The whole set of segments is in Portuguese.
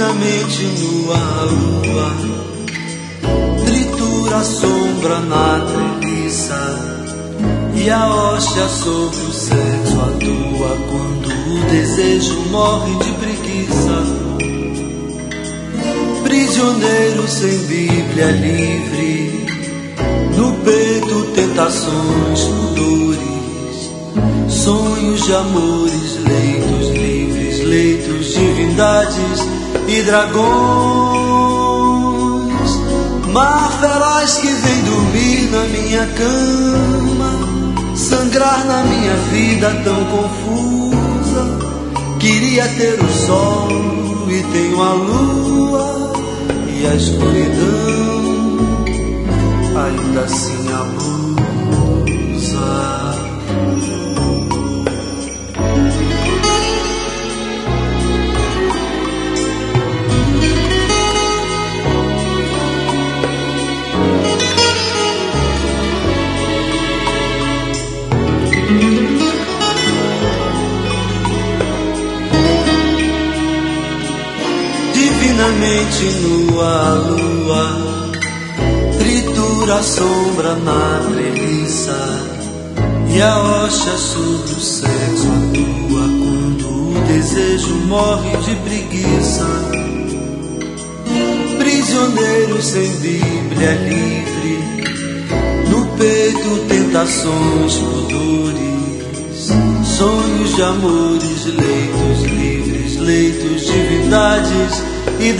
divinamente nua a lua, tritura a sombra na treliça, e a hóstia sobre o sexo atua quando o desejo morre de preguiça. Prisioneiro sem Bíblia livre, no peito tentações, pudores, sonhos de amores, leitos livres, leitos, divindades e dragões. Mar feroz que vem dormir na minha cama, sangrar na minha vida tão confusa. Queria ter o sol e tenho a lua e a escuridão, ainda assim abusa. Divinamente nua a lua, tritura a sombra na treliça, e a hóstia sobre o sexo atua quando o desejo morre de preguiça. Prisioneiro sem Bíblia livre, no peito tentações, pudores, sonhos de amores, leitos livres, leitos, divindades e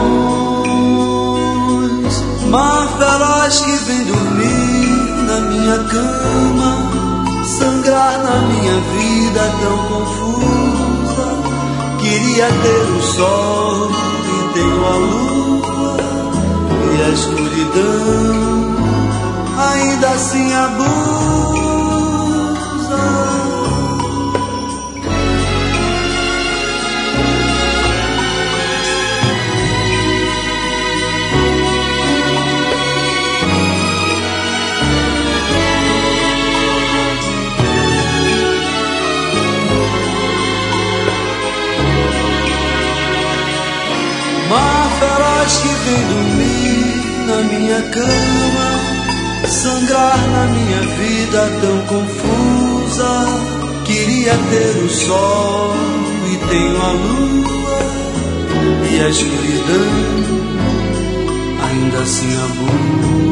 dragões. Mar feroz que vem dormir na minha cama, sangrar na minha vida tão confusa. Queria ter o sol e tenho a lua e a escuridão, ainda assim abusa. Mar feroz que vem dormir na minha cama, sangrar na minha vida tão confusa. Queria ter o sol e tenho a lua e a escuridão, ainda assim abusa.